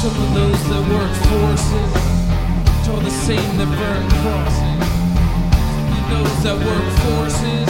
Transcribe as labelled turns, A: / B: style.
A: Some of those that work forces, all the same that burn crosses. Some of those that work forces,